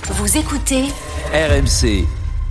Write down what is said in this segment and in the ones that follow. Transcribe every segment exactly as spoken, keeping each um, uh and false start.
Vous écoutez R M C.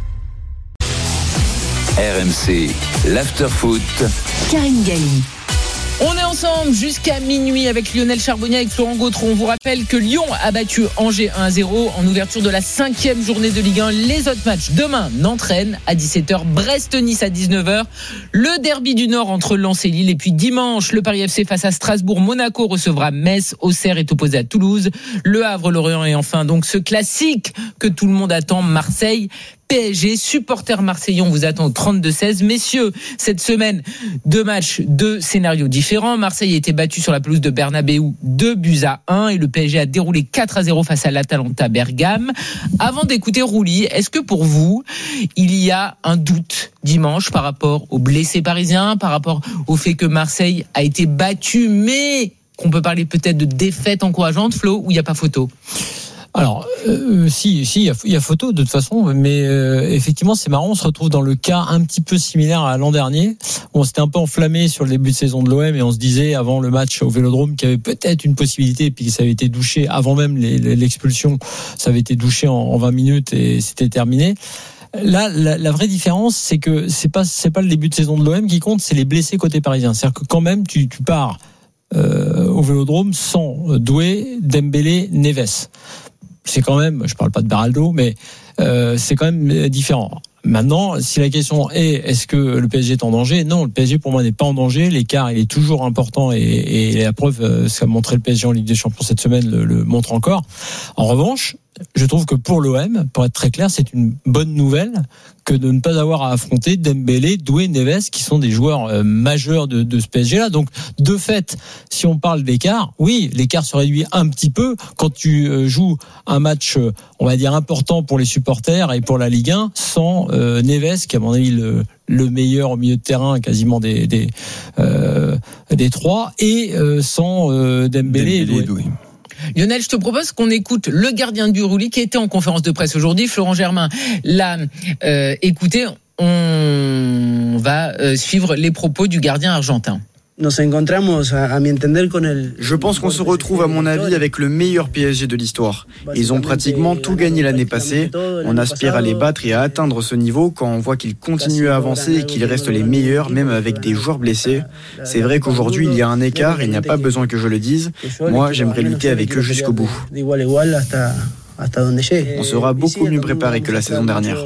R M C, l'after-foot. Karine Galli. On est ensemble jusqu'à minuit avec Lionel Charbonnier, avec Florent Gautreau. On vous rappelle que Lyon a battu Angers un à zéro en ouverture de la cinquième journée de Ligue un. Les autres matchs demain, Nantes-Rennes à dix-sept heures, Brest-Nice à dix-neuf heures, le derby du Nord entre Lens et Lille. Et puis dimanche, le Paris F C face à Strasbourg. Monaco recevra Metz. Auxerre est opposé à Toulouse. Le Havre, Lorient et enfin donc ce classique que tout le monde attend, Marseille P S G. Supporters marseillais, on vous attend au trente-deux seize. Messieurs, cette semaine, deux matchs, deux scénarios différents. Marseille a été battu sur la pelouse de Bernabeu, deux buts à un, et le P S G a déroulé quatre à zéro face à l'Atalanta Bergame. Avant d'écouter Rouly, est-ce que pour vous, il y a un doute dimanche par rapport aux blessés parisiens, par rapport au fait que Marseille a été battu, mais qu'on peut parler peut-être de défaite encourageante, Flo, ou il n'y a pas photo ? Alors, euh, si, si, il y a, il y a photo de toute façon, mais euh, effectivement, c'est marrant, on se retrouve dans le cas un petit peu similaire à l'an dernier. On s'était un peu enflammé sur le début de saison de l'O M et on se disait avant le match au Vélodrome qu'il y avait peut-être une possibilité, et puis ça avait été douché avant même les, les, l'expulsion, ça avait été douché en, en vingt minutes et c'était terminé. Là, la, la vraie différence, c'est que c'est pas, c'est pas le début de saison de l'O M qui compte, c'est les blessés côté parisien. C'est-à-dire que quand même, tu, tu pars euh, au Vélodrome sans Doué, Dembélé, Neves. C'est quand même, je parle pas de Beraldo, mais euh, c'est quand même différent. Maintenant, si la question est est-ce que le P S G est en danger ? Non, le P S G pour moi n'est pas en danger. L'écart il est toujours important et, et la preuve, ce qu'a montré le P S G en Ligue des Champions cette semaine le, le montre encore. En revanche, je trouve que pour l'O M, pour être très clair, c'est une bonne nouvelle que de ne pas avoir à affronter Dembélé, Doué, Neves, qui sont des joueurs euh, majeurs de, de ce P S G-là. Donc, de fait, si on parle d'écart, oui, l'écart se réduit un petit peu quand tu euh, joues un match, euh, on va dire, important pour les supporters et pour la Ligue un, sans euh, Neves, qui est à mon avis le, le meilleur au milieu de terrain quasiment des, des, euh, des trois, et euh, sans euh, Dembélé, Dembélé et Doué. Doué. Lionel, je te propose qu'on écoute le gardien du Rouly qui était en conférence de presse aujourd'hui. Florent Germain l'a euh, écouté. On va euh, suivre les propos du gardien argentin. Je pense qu'on se retrouve, à mon avis, avec le meilleur P S G de l'histoire. Ils ont pratiquement tout gagné l'année passée. On aspire à les battre et à atteindre ce niveau quand on voit qu'ils continuent à avancer et qu'ils restent les meilleurs, même avec des joueurs blessés. C'est vrai qu'aujourd'hui, il y a un écart, il n'y a pas besoin que je le dise. Moi, j'aimerais lutter avec eux jusqu'au bout. On sera beaucoup mieux préparé que la saison dernière.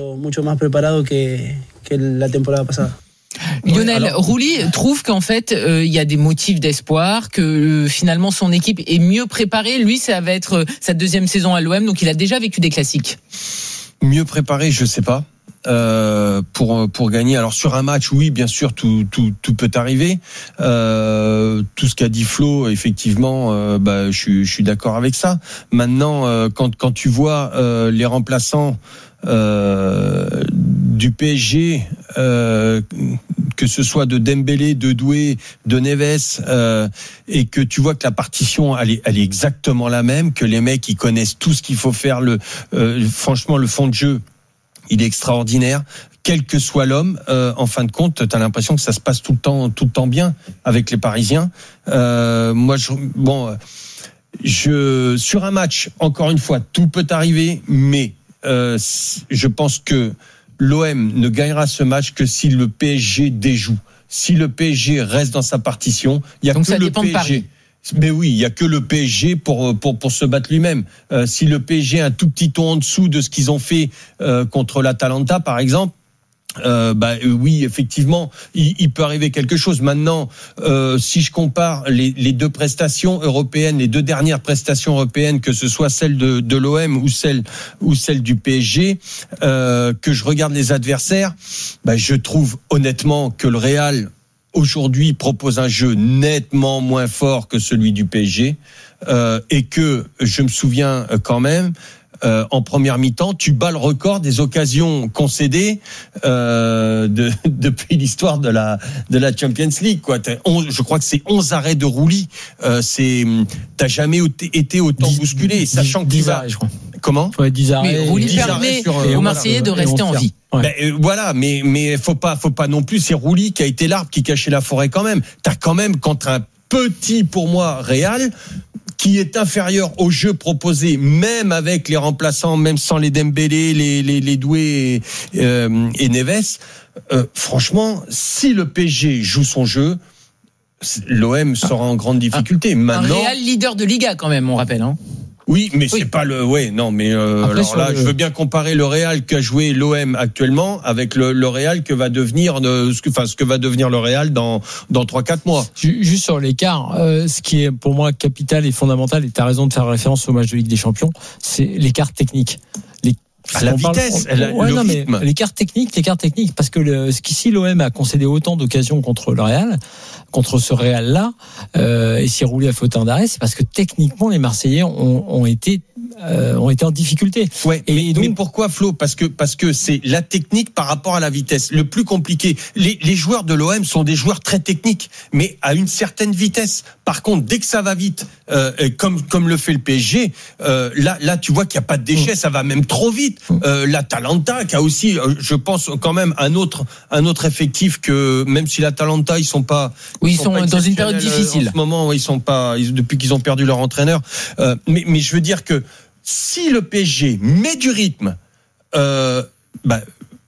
Lionel, Rouly trouve qu'en fait euh, il y a des motifs d'espoir, que euh, finalement son équipe est mieux préparée. Lui, ça va être euh, sa deuxième saison à l'O M, donc il a déjà vécu des classiques. Mieux préparé, je sais pas. Euh, pour pour gagner. Alors sur un match, oui, bien sûr, tout tout tout peut arriver. Euh, tout ce qu'a dit Flo, effectivement, euh, bah je suis je suis d'accord avec ça. Maintenant, euh, quand quand tu vois euh, les remplaçants euh, du P S G, euh, que ce soit de Dembélé, de Doué, de Neves, euh, et que tu vois que la partition elle est, elle est exactement la même, que les mecs ils connaissent tout ce qu'il faut faire. Le euh, franchement, le fond de jeu, il est extraordinaire. Quel que soit l'homme, euh, en fin de compte, t'as l'impression que ça se passe tout le temps, tout le temps bien avec les Parisiens. Euh, moi, je, bon, je sur un match, encore une fois, tout peut arriver, mais euh, je pense que l'O M ne gagnera ce match que si le P S G déjoue. Si le P S G reste dans sa partition, il y a Donc que ça le dépend P S G. De Paris. Mais oui, il y a que le P S G pour pour pour se battre lui-même. Euh, si le P S G est un tout petit ton en dessous de ce qu'ils ont fait euh, contre l'Atalanta, par exemple. Euh, bah euh, oui, effectivement, il, il peut arriver quelque chose. Maintenant, euh, si je compare les, les deux prestations européennes, les deux dernières prestations européennes, que ce soit celle de, de l'O M ou celle ou celle du P S G, euh, que je regarde les adversaires, bah je trouve honnêtement que le Real aujourd'hui propose un jeu nettement moins fort que celui du P S G, euh, et que je me souviens quand même. Euh, en première mi-temps, tu bats le record des occasions concédées euh, de, depuis l'histoire de la de la Champions League. Quoi, onze, je crois que c'est onze arrêts de Rouly. Euh, c'est t'as jamais été autant dix, bousculé, dix, sachant que dix tu vas. arrêts, je crois. Comment ? Ouais, dix arrêts. Mais Rouly permet sur, euh, aux Marseillais voilà, de rester en vie. Ouais. Ben, euh, voilà, mais mais faut pas faut pas non plus. C'est Rouly qui a été l'arbre qui cachait la forêt quand même. T'as quand même contre un petit pour moi Real. qui est inférieur au jeu proposé, même avec les remplaçants, même sans les Dembélé, les les, les Doué et, euh, et Neves. Euh, franchement, si le P S G joue son jeu, l'O M sera en grande difficulté. Maintenant, un Real leader de Liga quand même, on rappelle. Hein. Oui, mais oui. c'est pas le. Ouais, non, mais euh, Après, alors là, le... je veux bien comparer le Real qu'a joué l'O M actuellement avec le, le Real que va devenir, de, ce que, enfin, ce que va devenir le Real dans dans trois quatre mois. Juste sur l'écart, euh, ce qui est pour moi capital et fondamental, et tu as raison de faire référence au match de Ligue des Champions, c'est l'écart technique. Les À la vitesse, parle, la, ouais, le non, rythme. Mais l'écart technique, l'écart technique, parce que le, ce qu'ici l'O M a concédé autant d'occasions contre le Real, contre ce Real-là, euh, et s'y roulé à faute d'arrêt, c'est parce que techniquement les Marseillais ont, ont été euh, ont été en difficulté. Ouais. Et mais, donc, mais pourquoi, Flo ? Parce que parce que c'est la technique par rapport à la vitesse. Le plus compliqué. Les, les joueurs de l'O M sont des joueurs très techniques, mais à une certaine vitesse. Par contre, dès que ça va vite, euh, comme comme le fait le P S G, euh, là là tu vois qu'il y a pas de déchets, ça va même trop vite. Euh, L'Atalanta qui a aussi, je pense quand même un autre un autre effectif que même si l'Atalanta ils sont pas oui, ils sont, sont pas dans une période difficile. En ce moment, ils sont pas ils, depuis qu'ils ont perdu leur entraîneur. Euh, mais mais je veux dire que si le P S G met du rythme, euh, bah,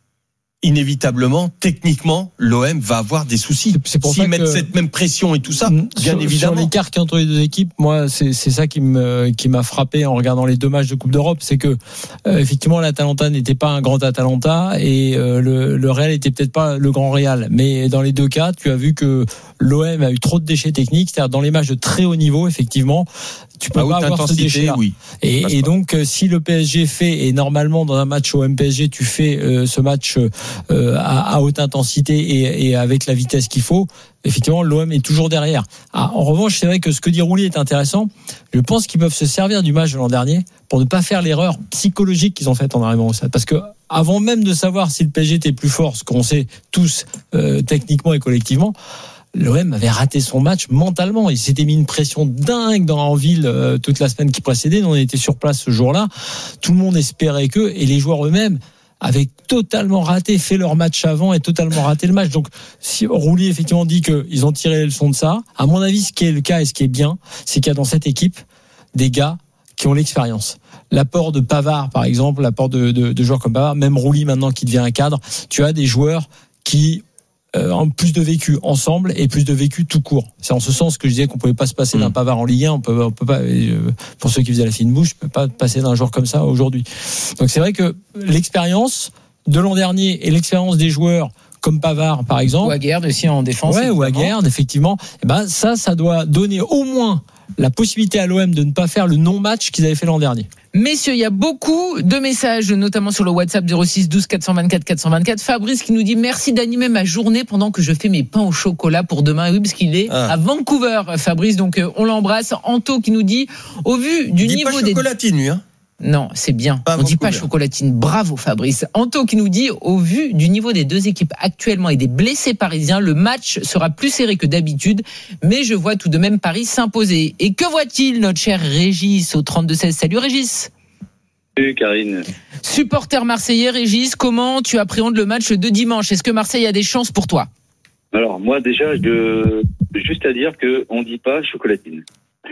inévitablement, techniquement, l'O M va avoir des soucis. C'est pour S'ils ça mettent que cette même pression et tout ça, bien sur, évidemment. Sur l'écart qu'il y a entre les deux équipes, moi, c'est, c'est ça qui me, qui m'a frappé en regardant les deux matchs de Coupe d'Europe, c'est que, euh, effectivement, l'Atalanta n'était pas un grand Atalanta et euh, le, le Real était peut-être pas le grand Real. Mais dans les deux cas, tu as vu que l'O M a eu trop de déchets techniques, c'est-à-dire dans les matchs de très haut niveau, effectivement, tu peux à pas haute avoir ce déchet-là. Oui. Et, et donc, si le P S G fait, et normalement dans un match au M P S G, tu fais euh, ce match euh, à, à haute intensité et, et avec la vitesse qu'il faut, effectivement, l'O M est toujours derrière. Ah, en revanche, c'est vrai que ce que dit Roulier est intéressant. Je pense qu'ils peuvent se servir du match de l'an dernier pour ne pas faire l'erreur psychologique qu'ils ont faite en arrivant au stade. Parce que avant même de savoir si le P S G était plus fort, ce qu'on sait tous euh, techniquement et collectivement, l'O M avait raté son match mentalement. Il s'était mis une pression dingue dans en ville euh, toute la semaine qui précédait. Nous, on était sur place ce jour-là. Tout le monde espérait que, et les joueurs eux-mêmes avaient totalement raté, fait leur match avant et totalement raté le match. Donc, si Roulier effectivement dit qu'ils ont tiré les leçons de ça, à mon avis, ce qui est le cas et ce qui est bien, c'est qu'il y a dans cette équipe des gars qui ont l'expérience. L'apport de Pavard, par exemple, l'apport de, de, de joueurs comme Pavard, même Roulier maintenant qui devient un cadre, tu as des joueurs qui Euh, en plus de vécu ensemble et plus de vécu tout court. C'est en ce sens que je disais qu'on pouvait pas se passer d'un Pavard en Ligue un. On peut, on peut pas. Euh, pour ceux qui faisaient la fine bouche, on peut pas passer d'un joueur comme ça aujourd'hui. Donc c'est vrai que l'expérience de l'an dernier et l'expérience des joueurs comme Pavard par exemple, ou Aguerd aussi en défense, ouais, ou Aguerd effectivement. Et ben ça, ça doit donner au moins la possibilité à l'O M de ne pas faire le non-match qu'ils avaient fait l'an dernier. Messieurs, il y a beaucoup de messages, notamment sur le WhatsApp zéro six douze quatre cent vingt-quatre quatre cent vingt-quatre. Fabrice qui nous dit merci d'animer ma journée pendant que je fais mes pains au chocolat pour demain. Oui, parce qu'il est ah. à Vancouver, Fabrice. Donc euh, on l'embrasse. Anto qui nous dit au vu du il dit niveau pas des chocolatine, lui, hein. Non, c'est bien. Pas on dit pas chocolatine. Bravo Fabrice. Anto qui nous dit au vu du niveau des deux équipes actuellement et des blessés parisiens, le match sera plus serré que d'habitude, mais je vois tout de même Paris s'imposer. Et que voit-il notre cher Régis au trente-deux seize? Salut Régis. Salut Karine. Supporter marseillais, Régis, comment tu appréhendes le match de dimanche? Est-ce que Marseille a des chances pour toi? Alors moi déjà, je juste à dire que on dit pas chocolatine.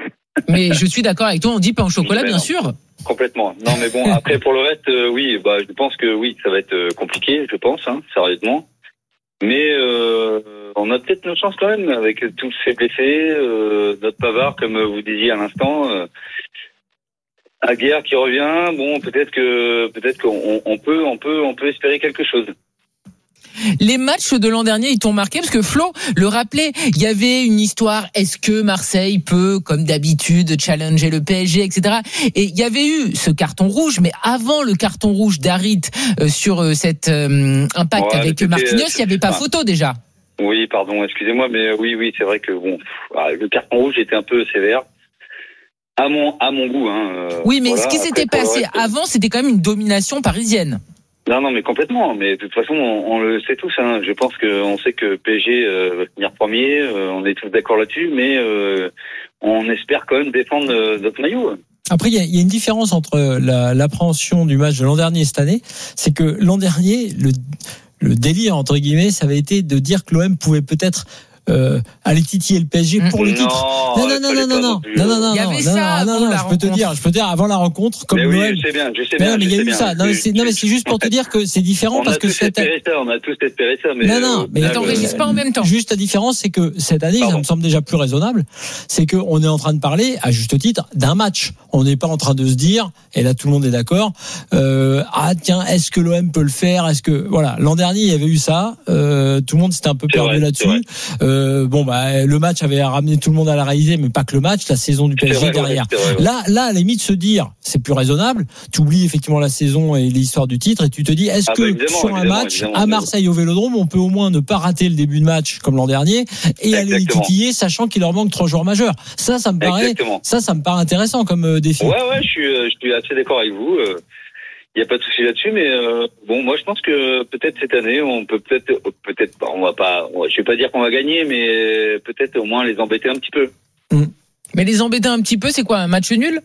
Mais je suis d'accord avec toi, on dit pain au chocolat, bien sûr. Complètement. Non, mais bon, après pour le reste, euh, oui, bah je pense que oui, ça va être euh, compliqué, je pense, hein, sérieusement. Mais euh, on a peut-être nos chances quand même avec tous ces blessés, euh, notre Pavard, comme vous disiez à l'instant, euh, Aguerd qui revient. Bon, peut-être que peut-être qu'on on peut on peut on peut espérer quelque chose. Les matchs de l'an dernier, ils t'ont marqué parce que Flo le rappelait, il y avait une histoire, est-ce que Marseille peut, comme d'habitude, challenger le P S G, et cetera. Et il y avait eu ce carton rouge, mais avant le carton rouge d'Harit euh, sur euh, cet euh, impact ouais, avec Marquinhos, il n'y avait pas ah. photo déjà. Oui, pardon, excusez-moi, mais oui, oui, c'est vrai que bon, le carton rouge était un peu sévère. À mon, à mon goût. Hein, oui, mais voilà, ce qui s'était passé reste, avant, c'était quand même une domination parisienne. Non, non, mais complètement. Mais de toute façon, on, on le sait tous. Hein. Je pense qu'on sait que P S G euh, va finir premier. Euh, on est tous d'accord là-dessus, mais euh, on espère quand même défendre euh, notre maillot. Après, il y, y a une différence entre la, l'appréhension du match de l'an dernier et cette année. C'est que l'an dernier, le, le délire, entre guillemets, ça avait été de dire que l'O M pouvait peut-être euh, aller titiller le P S G pour le titre. Non, Non, non, non, non, non, non, non, non, non, Il y avait non, ça non, avant non, la je peux te rencontre. dire, je peux te dire avant la rencontre, comme mais oui, Noël. je sais bien, je sais Mais bien. non, mais il y je a sais eu bien. ça. Non, mais c'est, non, mais c'est juste pour te dire que c'est différent On parce a que tous cette espéré ça, on a tous espéré ça, mais. non, non, euh, mais là, Attends, euh, Régis, pas en même temps. Juste la différence, c'est que cette année, Pardon. ça me semble déjà plus raisonnable, c'est qu'on est en train de parler, à juste titre, d'un match. On n'est pas en train de se dire, et là tout le monde est d'accord, euh, ah tiens, est-ce que l'O M peut le faire? Est-ce que voilà, l'an dernier il y avait eu ça, euh, tout le monde s'était un peu C'est perdu vrai, là-dessus. Euh, bon bah le match avait ramené tout le monde à la réalité, mais pas que le match, la saison du P S G c'est vrai, derrière. ouais, c'est vrai, ouais. Là, là, à la limite, se dire, c'est plus raisonnable. Tu oublies effectivement la saison et l'histoire du titre, et tu te dis, est-ce Ah que bah, évidemment, sur un évidemment, match évidemment, à Marseille au Vélodrome, on peut au moins ne pas rater le début de match comme l'an dernier et aller les Exactement. titiller, sachant qu'il leur manque trois joueurs majeurs. Ça, ça me paraît, Exactement. ça, ça me paraît intéressant comme euh, défi. Ouais, ouais, je suis, euh, je suis assez d'accord avec vous. Il n'y a pas de souci là-dessus, mais euh, bon, moi je pense que peut-être cette année, on peut peut-être, peut-être, bah, on va pas, je vais pas dire qu'on va gagner, mais peut-être au moins les embêter un petit peu. Mais les embêter un petit peu, c'est quoi, un match nul?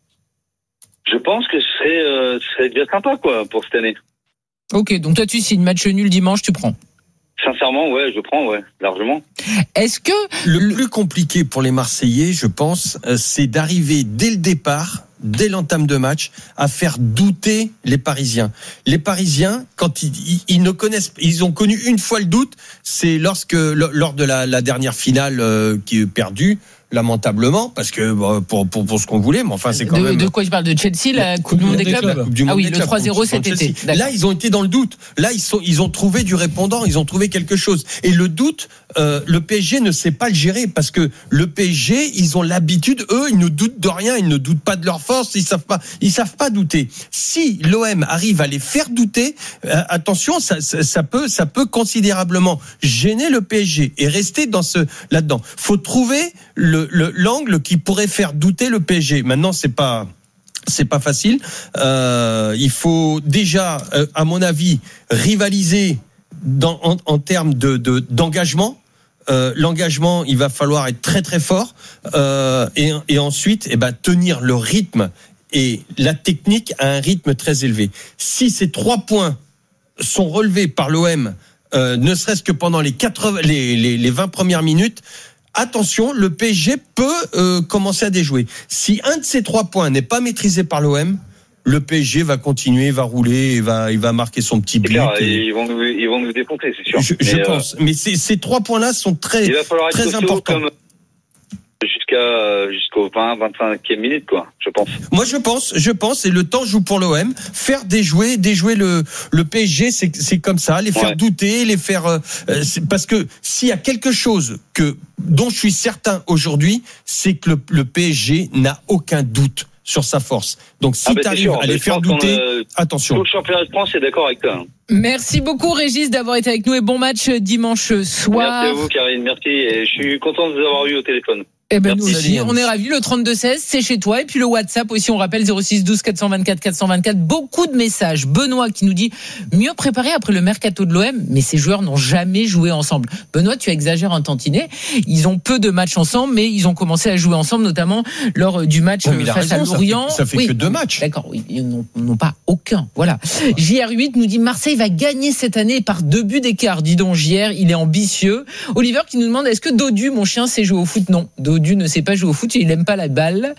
Je pense que ce serait, euh, ce serait déjà sympa, quoi, pour cette année. Ok, donc toi tu signes match nul dimanche, tu prends. Sincèrement, ouais, je prends, ouais, largement. Est-ce que Le plus compliqué pour les Marseillais, je pense, euh, c'est d'arriver dès le départ, dès l'entame de match, à faire douter les Parisiens. Les Parisiens, quand ils, ils, ils ne connaissent, ils ont connu une fois le doute, c'est lorsque lors de la, la dernière finale euh, qui est perdue. Lamentablement, parce que bon, pour, pour pour ce qu'on voulait, mais enfin c'est quand de, même. de quoi je parle, de Chelsea, la Coupe du Monde des clubs? Coupe du Monde Ah oui, des le clubs, trois zéro contre cet été. Chelsea. D'accord. Là, ils ont été dans le doute. Là, ils sont, ils ont trouvé du répondant. Ils ont trouvé quelque chose. Et le doute, euh, le P S G ne sait pas le gérer parce que le P S G, ils ont l'habitude. Eux, ils ne doutent de rien. Ils ne doutent pas de leur force. Ils savent pas. Ils savent pas douter. Si l'O M arrive à les faire douter, euh, attention, ça, ça, ça peut, ça peut considérablement gêner le P S G et rester dans ce là-dedans. Faut trouver le, le l'angle qui pourrait faire douter le P S G. Maintenant, c'est pas c'est pas facile. Euh, il faut déjà, euh, à mon avis, rivaliser dans, en, en termes de, de d'engagement. Euh, l'engagement, il va falloir être très très fort euh, et, et ensuite, eh ben, tenir le rythme et la technique à un rythme très élevé. Si ces trois points sont relevés par l'O M, euh, ne serait-ce que pendant les quatre-vingts, les, les, les vingt premières minutes. Attention, le P S G peut euh, commencer à déjouer. Si un de ces trois points n'est pas maîtrisé par l'O M, le P S G va continuer, va rouler, et va, il va marquer son petit but. Clair, et... ils vont nous, ils vont nous défoncer, c'est sûr. Je, mais, je euh, pense. Mais ces, ces trois points-là sont très, il va falloir être très costaud importants. comme jusqu'à jusqu'au vingt, vingt-cinquième minute, quoi, je pense. Moi, je pense, je pense, et le temps joue pour l'O M. Faire déjouer, déjouer le le P S G, c'est c'est comme ça, les faire Ouais. douter, les faire. Euh, c'est parce que s'il y a quelque chose que dont je suis certain aujourd'hui, c'est que le, le P S G n'a aucun doute sur sa force. Donc, si Ah bah, tu c'est arrives sûr, à mais les je faire pense qu'on douter, a- Tout attention. le championnat de France est d'accord avec toi. hein. Merci beaucoup Régis d'avoir été avec nous et bon match dimanche soir. Merci à vous, Karine, merci. Et je suis content de vous avoir eu au téléphone. Eh ben nous Merci, aussi, Yannis. on est ravis. Le trente-deux seize, c'est chez toi. Et puis le WhatsApp aussi, on rappelle zéro six douze quatre cent vingt-quatre quatre cent vingt-quatre. Beaucoup de messages. Benoît qui nous dit mieux préparé après le mercato de l'O M, mais ces joueurs n'ont jamais joué ensemble. Benoît, tu exagères un tantinet. Ils ont peu de matchs ensemble, mais ils ont commencé à jouer ensemble, notamment lors du match Ouais, mais il a face raison, à ça Lorient. fait- ça fait Oui. que deux matchs. D'accord, oui, ils n'ont, n'ont pas aucun. Voilà. J R huit nous dit Marseille va gagner cette année par deux buts d'écart. Dis donc, J R, il est ambitieux. Oliver qui nous demande est-ce que Dodu, mon chien, sait jouer au foot? Non, Dodu ne sait pas jouer au foot, il n'aime pas la balle.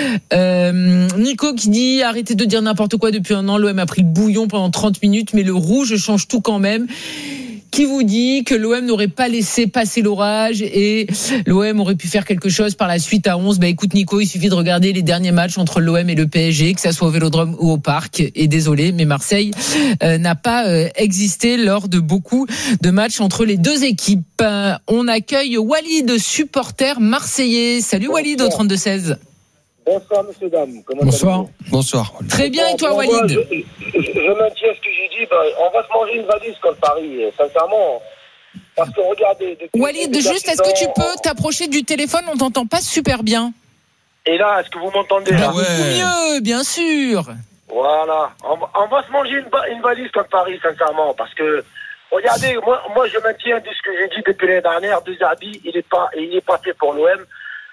Euh, Nico qui dit arrêtez de dire n'importe quoi, depuis un an l'O M a pris le bouillon pendant trente minutes, mais le rouge change tout quand même. Qui vous dit que l'O M n'aurait pas laissé passer l'orage et l'O M aurait pu faire quelque chose par la suite à onze? Bah écoute Nico, il suffit de regarder les derniers matchs entre l'O M et le P S G, que ça soit au Vélodrome ou au Parc. Et désolé, mais Marseille euh, n'a pas euh, existé lors de beaucoup de matchs entre les deux équipes. Euh, on accueille Walid, supporter marseillais. Salut Walid au trente-deux seize. Bonsoir, messieurs, dames. Comment Bonsoir. allez-vous? Bonsoir. Très bien, et toi Bon, moi, Walid? je, je, je maintiens ce que j'ai dit. Ben, on va se manger une valise contre Paris, sincèrement. Parce que regardez. depuis Walid, le début de la juste, est-ce que tu saison, peux t'approcher du téléphone? On t'entend pas super bien. Et là, est-ce que vous m'entendez là Ah ouais. Beaucoup mieux, bien sûr. Voilà. On, va- on va se manger une, ba- une valise contre Paris, sincèrement. Parce que, regardez, moi, moi je maintiens de ce que j'ai dit depuis l'année dernière. Deserbi, il n'est pas, il est pas fait pour l'O M.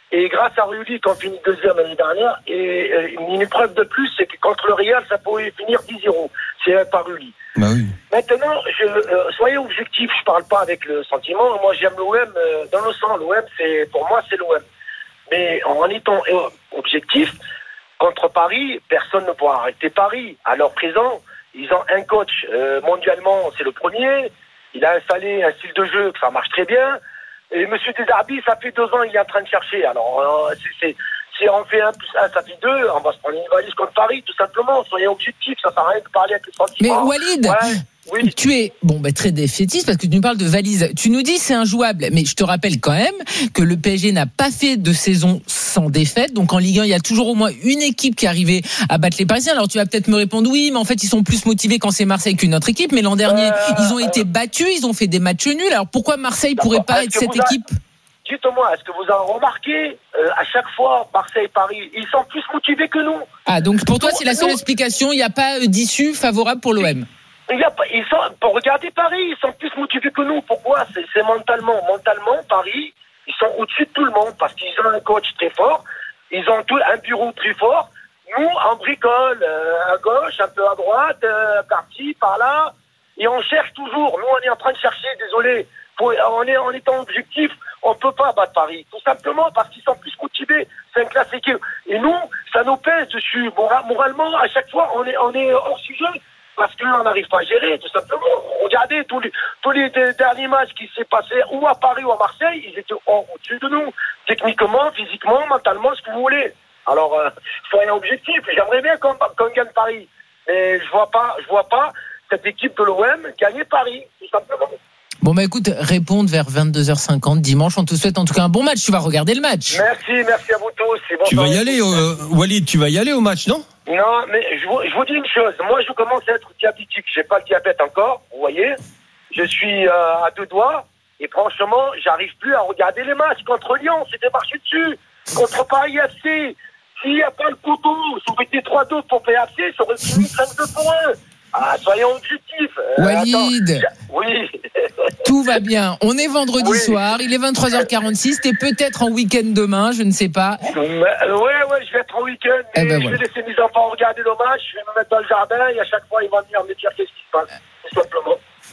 Et grâce à Rulli, qu'on finit deuxième l'année dernière, et euh, une preuve de plus, c'est que contre le Real, ça pouvait finir dix zéro. C'est par Rulli. Bah oui. Maintenant, je, euh, soyez objectifs, je parle pas avec le sentiment. Moi, j'aime l'O M euh, dans le sang. L'O M, c'est, pour moi, c'est l'O M. Mais en étant euh, objectif, contre Paris, personne ne pourra arrêter Paris. À leur présent, ils ont un coach euh, mondialement, c'est le premier. Il a installé un style de jeu que ça marche très bien. Et Monsieur Desarbi, ça fait deux ans, il est en train de chercher. Alors, euh, c'est, c'est, si on fait un plus un, ça fait deux, on va se prendre une valise contre Paris, tout simplement. Soyez objectifs, ça sert à rien de parler avec les sentiments. Mais Walid, ouais, oui. tu es bon, bah, très défaitiste parce que tu nous parles de valise. Tu nous dis c'est injouable, mais je te rappelle quand même que le P S G n'a pas fait de saison sans défaite. Donc en Ligue un, il y a toujours au moins une équipe qui est arrivée à battre les Parisiens. Alors tu vas peut-être me répondre oui, mais en fait ils sont plus motivés quand c'est Marseille qu'une autre équipe. Mais l'an dernier, euh, ils ont été battus, ils ont fait des matchs nuls. Alors pourquoi Marseille pourrait pas être cette équipe? Dites-moi, est-ce que vous avez remarqué, euh, à chaque fois, Marseille-Paris, ils sont plus motivés que nous. Ah, donc pour toi, c'est la seule explication, il n'y a pas d'issue favorable pour l'O M. Il y a, ils sont, pour regarder Paris, ils sont plus motivés que nous. Pourquoi? C'est, c'est mentalement. Mentalement, Paris, ils sont au-dessus de tout le monde parce qu'ils ont un coach très fort, ils ont tout, un bureau très fort. Nous, on bricole euh, à gauche, un peu à droite, euh, par-ci, par-là, et on cherche toujours. Nous, on est en train de chercher, désolé, pour, on est en étant objectif, on peut pas battre Paris, tout simplement parce qu'ils sont plus motivés. C'est un classique. Et nous, ça nous pèse dessus. Moralement, à chaque fois, on est, on est hors sujet parce qu'on n'arrive pas à gérer, tout simplement. Regardez tous les, tous les derniers matchs qui s'est passé ou à Paris ou à Marseille, ils étaient au-dessus de nous, techniquement, physiquement, mentalement, ce que vous voulez. Alors, euh, soyez objectifs. J'aimerais bien qu'on, qu'on gagne Paris, mais je vois pas, je vois pas cette équipe de l'O M gagner Paris, tout simplement. Bon bah écoute, répondre vers vingt-deux heures cinquante dimanche. On te souhaite en tout cas un bon match. Tu vas regarder le match. Merci, merci à vous tous. C'est bon. Tu vas y aller, euh, Walid, tu vas y aller au match, non? Non, mais je vous, je vous dis une chose. Moi, je commence à être diabétique. J'ai pas le diabète encore, vous voyez. Je suis euh, à deux doigts. Et franchement, j'arrive plus à regarder les matchs. Contre Lyon, c'était marché dessus. Contre Paris F C, s'il n'y a pas le couteau, ça aurait été trois deux pour P F C, ça aurait fini cinq deux pour un. Ah, soyons objectifs. Euh, Walid. Attends, oui. Tout va bien. On est vendredi oui. soir. Il est vingt-trois heures quarante-six. T'es peut-être en week-end demain. Je ne sais pas. Mais, ouais, ouais, je vais être en week-end. Mais eh ben je voilà. vais laisser mes enfants regarder le match. Je vais me mettre dans le jardin et à chaque fois, ils vont venir me dire qu'est-ce qui se passe. Tout simplement.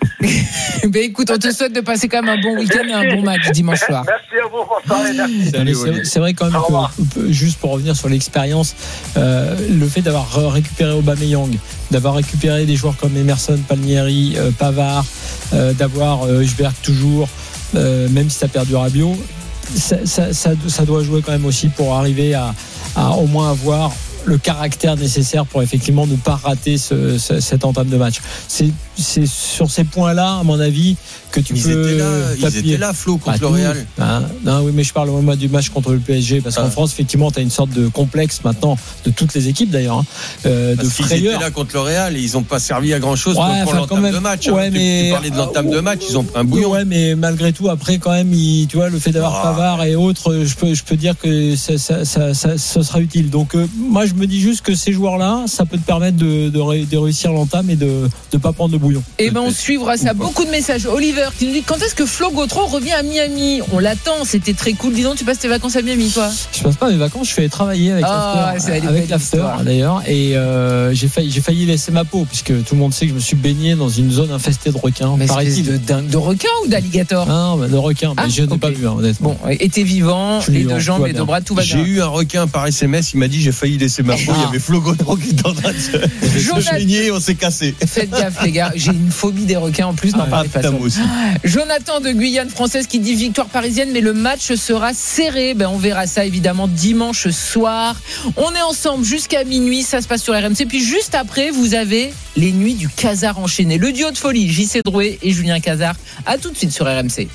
Ben écoute, on te souhaite de passer quand même un bon week-end et un bon match dimanche soir. Merci à vous, bonsoir et merci. Salut, c'est, c'est vrai quand même que, juste pour revenir sur l'expérience, euh, le fait d'avoir récupéré Aubameyang, d'avoir récupéré des joueurs comme Emerson, Palmieri, euh, Pavard, euh, d'avoir euh, Husberg toujours, euh, même si ça perd du Rabiot, ça, ça, ça, ça doit jouer quand même aussi pour arriver à, à au moins avoir le caractère nécessaire pour effectivement ne pas rater ce, ce, cette entame de match. C'est, c'est sur ces points-là, à mon avis, que tu ils peux. Étaient là, ils étaient là, Flo, contre le Real. Hein, non, oui, mais je parle au moment du match contre le P S G, parce ah. qu'en France, effectivement, tu as une sorte de complexe maintenant de toutes les équipes d'ailleurs, hein, euh, parce de frayeur. Ils étaient là contre le Real et ils n'ont pas servi à grand-chose ouais, pour l'entame même, de match. Ouais, hein. mais, tu, tu parlais de l'entame de match, ils ont pris un bouillon. Ouais, mais malgré tout, après, quand même, il, tu vois, le fait d'avoir ah. Pavard et autres, je peux, je peux dire que ça, ça, ça, ça, ça sera utile. Donc, euh, moi, je me dis juste que ces joueurs-là, ça peut te permettre de, de, ré, de réussir l'entame et de ne pas prendre de bouillon. Et ben, on suivra ça. Beaucoup de messages. Oliver qui nous dit quand est-ce que Flo Gautreau revient à Miami? On l'attend, c'était très cool. Dis donc, tu passes tes vacances à Miami, toi? Je passe pas mes vacances, je fais travailler avec ah, l'after, avec l'after d'ailleurs. Et euh, j'ai failli, j'ai failli laisser ma peau, puisque tout le monde sait que je me suis baigné dans une zone infestée de requins. Mais c'est de dingue. De requins ou d'alligators? Non, bah de requins. Ah, mais je n'ai okay. pas vu, hein, honnêtement. Bon, et t'es vivant, les vivant, deux jambes, les deux bras, tout va bien. J'ai eu un requin par S M S, il m'a dit j'ai failli laisser ma peau. Ah. Il y avait Flo Gautreau qui était en train de se baigner, on s'est cassé. Faites gaffe, les gars. J'ai une phobie des requins en plus, n'en ah, parlez pas. Jonathan de Guyane française qui dit victoire parisienne, mais le match sera serré. Ben, on verra ça évidemment dimanche soir. On est ensemble jusqu'à minuit, ça se passe sur R M C. Puis juste après, vous avez les nuits du Casar enchaînées. Le duo de folie, J C Drouet et Julien Casar. À tout de suite sur R M C.